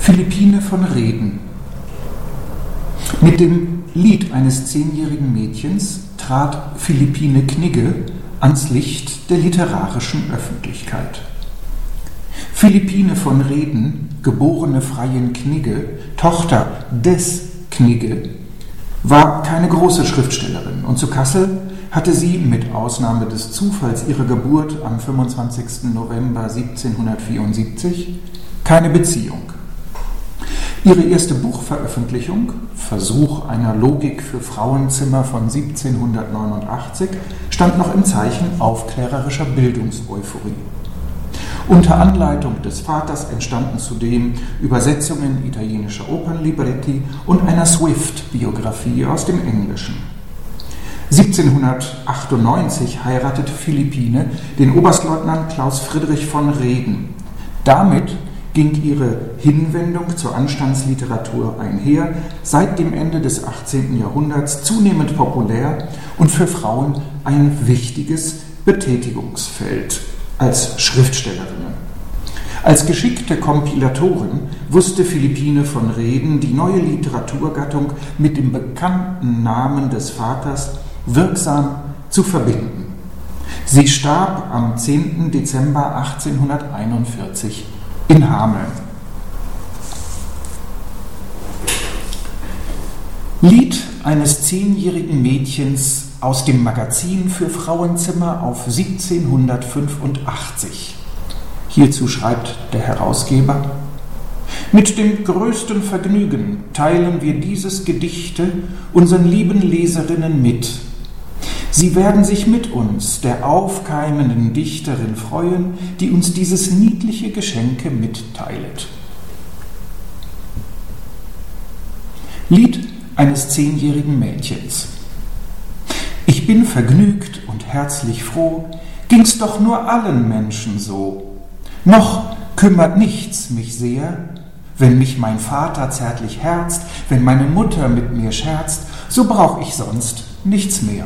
Philippine von Reden. Mit dem Lied eines 10-jährigen Mädchens trat Philippine Knigge ans Licht der literarischen Öffentlichkeit. Philippine von Reden, geborene Freiin Knigge, Tochter des Knigge, war keine große Schriftstellerin und zu Kassel hatte sie mit Ausnahme des Zufalls ihrer Geburt am 25. November 1774 keine Beziehung. Ihre erste Buchveröffentlichung, Versuch einer Logik für Frauenzimmer von 1789, stand noch im Zeichen aufklärerischer Bildungseuphorie. Unter Anleitung des Vaters entstanden zudem Übersetzungen italienischer Opernlibretti und einer Swift-Biografie aus dem Englischen. 1798 heiratete Philippine den Oberstleutnant Klaus Friedrich von Reden. Damit ging ihre Hinwendung zur Anstandsliteratur einher, seit dem Ende des 18. Jahrhunderts zunehmend populär und für Frauen ein wichtiges Betätigungsfeld als Schriftstellerinnen. Als geschickte Kompilatorin wusste Philippine von Reden die neue Literaturgattung mit dem bekannten Namen des Vaters wirksam zu verbinden. Sie starb am 10. Dezember 1841 in Hameln. Lied eines 10-jährigen Mädchens aus dem Magazin für Frauenzimmer auf 1785. Hierzu schreibt der Herausgeber: Mit dem größten Vergnügen teilen wir dieses Gedichte unseren lieben Leserinnen mit. Sie werden sich mit uns, der aufkeimenden Dichterin, freuen, die uns dieses niedliche Geschenke mitteilet. Lied eines 10-jährigen Mädchens. Ich bin vergnügt und herzlich froh, ging's doch nur allen Menschen so. Noch kümmert nichts mich sehr, wenn mich mein Vater zärtlich herzt, wenn meine Mutter mit mir scherzt, so brauch ich sonst nichts mehr.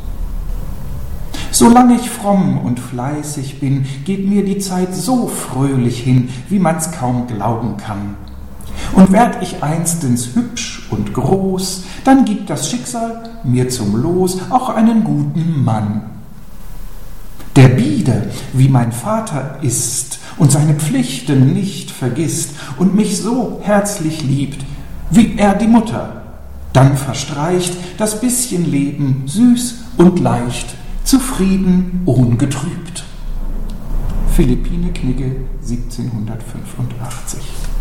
Solange ich fromm und fleißig bin, geht mir die Zeit so fröhlich hin, wie man's kaum glauben kann. Und werd ich einstens hübsch und groß, dann gibt das Schicksal mir zum Los auch einen guten Mann. Der biede, wie mein Vater ist und seine Pflichten nicht vergisst und mich so herzlich liebt, wie er die Mutter, dann verstreicht das bisschen Leben süß und leicht, zufrieden, ungetrübt. Philippine Knigge, 1785.